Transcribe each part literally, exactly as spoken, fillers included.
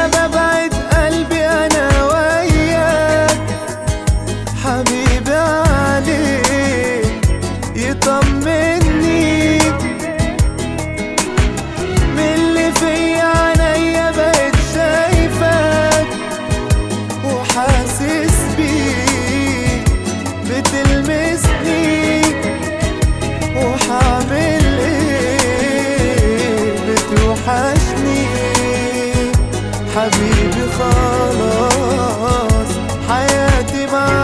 ببعد قلبي انا وياك، حبيبي عليك يطمني من اللي فيا عينيا بقيت شايفك وحاسس بيك بتلمسني، وحعمل ايه بتوحشني حبيبي خلاص حياتي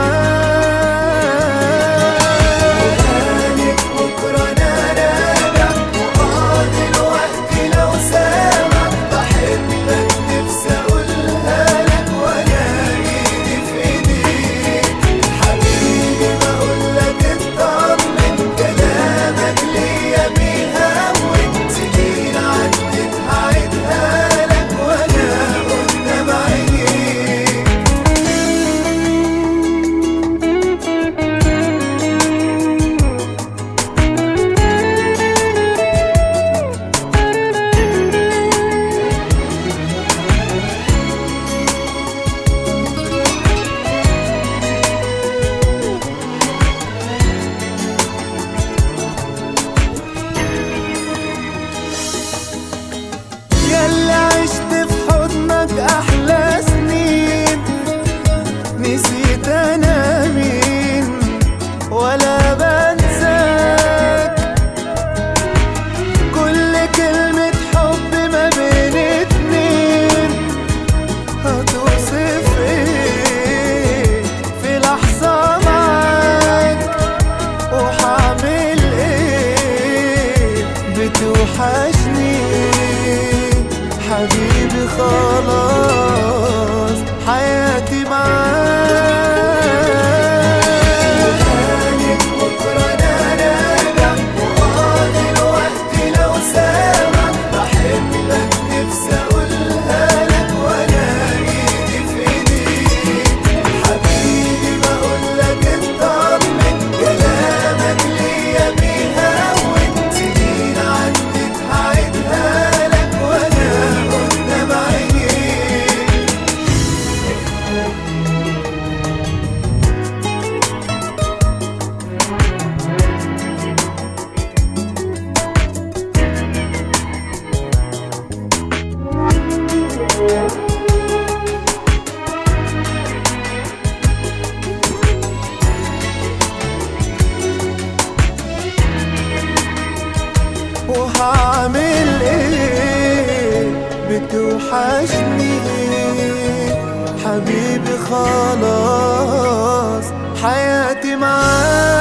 معاك. وهانك بكرة انا راجع وقاضي الوقت لو سامع، بحبك نفسي اقولها لك وانا ايدي في ايديك، حبيبي بقولك اطمن كلامك ليا بيهون، سنين عدت هعيدها لك وانا قدام عينيك. ياللي عشت في حضنك احلى سنين، نسيت انا مين ولا بنساك، كل كلمة حب ما بين اتنين هتوصف ايه في لحظة معاك، وحعمل ايه بتوحشني حبيبي خلاص حياتي معاك. وهانك بكرة انا راجع وقاضي الوقت لو سامع، بحبك نفسي اقولها لك وانا ايدي في ايديك، حبيبي بقولك اطمن كلامك ليا بيهون، سنين عدت هعيدها لك وانا قدام عينيك. وهعمل ايه بتوحشني حبيبي خلاص حياتي معاك.